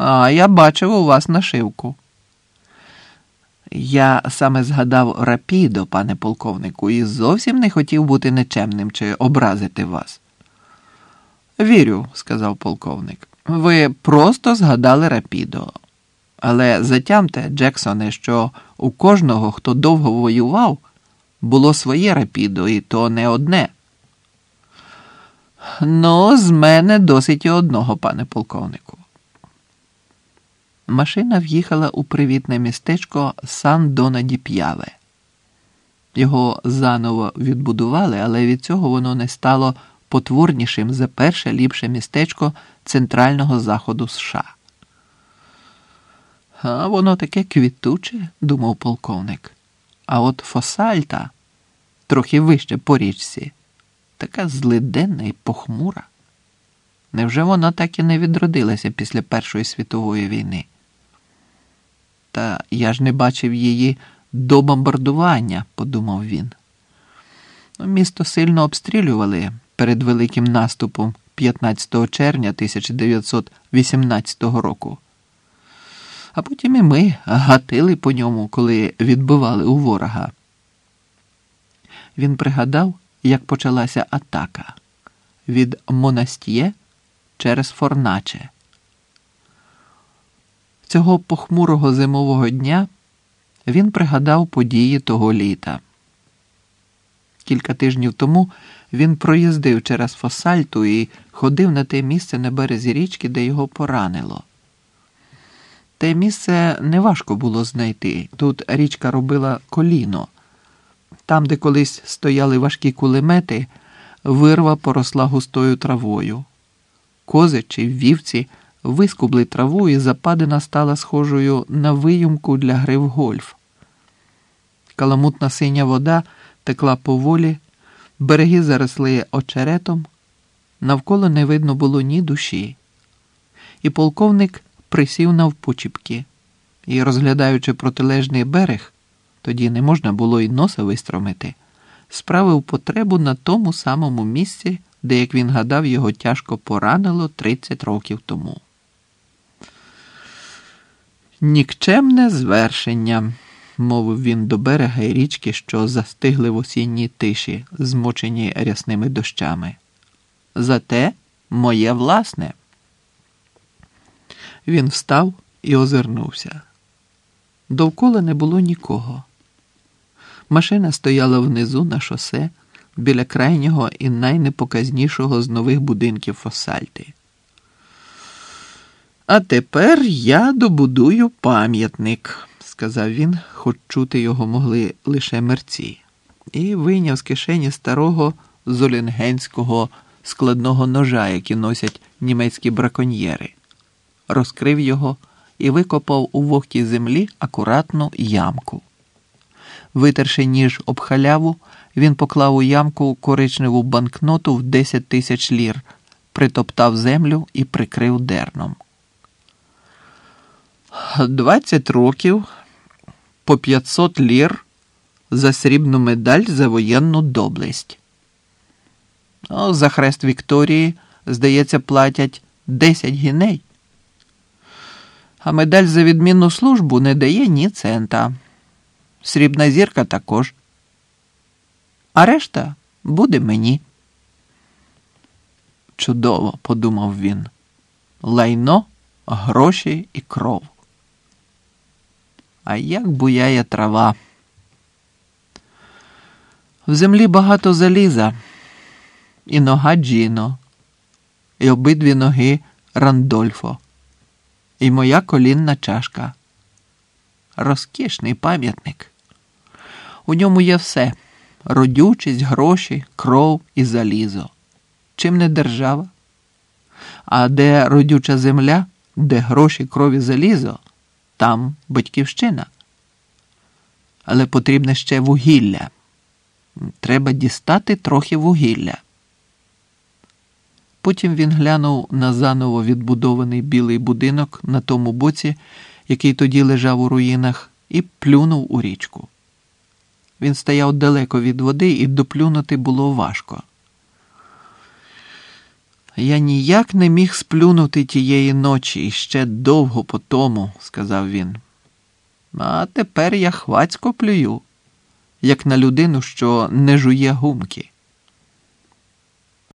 А я бачив у вас нашивку. Я саме згадав Рапідо, пане полковнику, і зовсім не хотів бути нечемним чи образити вас. Вірю, сказав полковник. Ви просто згадали Рапідо. Але затямте, Джексоне, що у кожного, хто довго воював, було своє Рапідо, і то не одне. Ну, з мене досить і одного, пане полковнику. Машина в'їхала у привітне містечко Сан-Дона-ді-П'яве. Його заново відбудували, але від цього воно не стало потворнішим за перше ліпше містечко центрального заходу США. А воно таке квітуче, думав полковник. А от Фосальта, трохи вище по річці, така злиденна і похмура. Невже вона так і не відродилася після Першої світової війни? Та я ж не бачив її до бомбардування, подумав він. Місто сильно обстрілювали перед великим наступом 15 червня 1918 року. А потім і ми гатили по ньому, коли відбивали у ворога. Він пригадав, як почалася атака від Монастьє через Форначе. Цього похмурого зимового дня він пригадав події того літа. Кілька тижнів тому він проїздив через Фосальту і ходив на те місце на березі річки, де його поранило. Те місце неважко було знайти. Тут річка робила коліно. Там, де колись стояли важкі кулемети, вирва поросла густою травою. Кози чи вівці вискубли траву, і западина стала схожою на виюмку для гри в гольф. Каламутна синя вода текла поволі, береги заросли очеретом, навколо не видно було ні душі. І полковник присів навпочіпки і, розглядаючи протилежний берег, тоді не можна було й носа вистромити, справив потребу на тому самому місці, де, як він гадав, його тяжко поранило 30 років тому. «Нікчемне звершення», – мовив він до берега і річки, що застигли в осінній тиші, змочені рясними дощами. «Зате моє власне». Він встав і озирнувся. Довкола не було нікого. Машина стояла внизу на шосе, біля крайнього і найнепоказнішого з нових будинків Фосальти. «А тепер я добудую пам'ятник», – сказав він, хоч чути його могли лише мерці, і вийняв з кишені старого золінгенського складного ножа, який носять німецькі браконьєри. Розкрив його і викопав у вогкій землі акуратну ямку. Витерши ніж об халяву, він поклав у ямку коричневу банкноту в 10 тисяч лір, притоптав землю і прикрив дерном. 20 років, по 500 лір за срібну медаль за воєнну доблесть. За хрест Вікторії, здається, платять 10 гіней. А медаль за відмінну службу не дає ні цента. Срібна зірка також. А решта буде мені. Чудово, подумав він. Лайно, гроші і кров. А як буяє трава. В землі багато заліза. І нога Джіно. І обидві ноги Рандольфо. І моя колінна чашка. Розкішний пам'ятник. У ньому є все. Родючість, гроші, кров і залізо. Чим не держава? А де родюча земля, де гроші, кров і залізо, там батьківщина. Але потрібне ще вугілля. Треба дістати трохи вугілля. Потім він глянув на заново відбудований білий будинок на тому боці, який тоді лежав у руїнах, і плюнув у річку. Він стояв далеко від води, і доплюнути було важко. Я ніяк не міг сплюнути тієї ночі, і ще довго по тому, сказав він. А тепер я хвацько плюю, як на людину, що не жує гумки.